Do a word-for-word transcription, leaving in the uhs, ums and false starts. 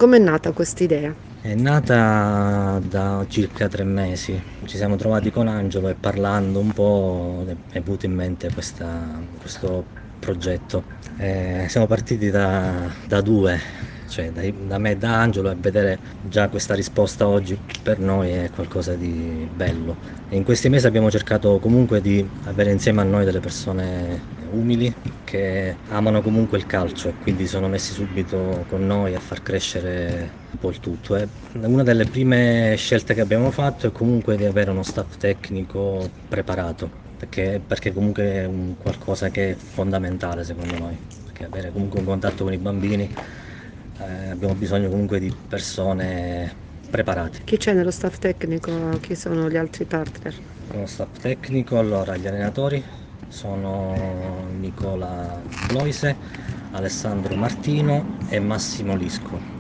Com'è nata quest'idea? È nata da circa tre mesi. Ci siamo trovati con Angelo e parlando un po' è è venuto in mente questa- questo progetto. Eh, siamo partiti da, da due, cioè dai- da me e da Angelo, e vedere già questa risposta oggi per noi è qualcosa di bello. E in questi mesi abbiamo cercato comunque di avere insieme a noi delle persone umili che amano comunque il calcio e quindi sono messi subito con noi a far crescere un po' il tutto. E una delle prime scelte che abbiamo fatto è comunque di avere uno staff tecnico preparato, perché, perché comunque è un qualcosa che è fondamentale secondo noi, perché avere comunque un contatto con i bambini, eh, abbiamo bisogno comunque di persone preparate. Chi c'è nello staff tecnico? Chi sono gli altri partner? Uno staff tecnico, allora gli allenatori sono Nicola Bloise, Alessandro Martino e Massimo Lisco.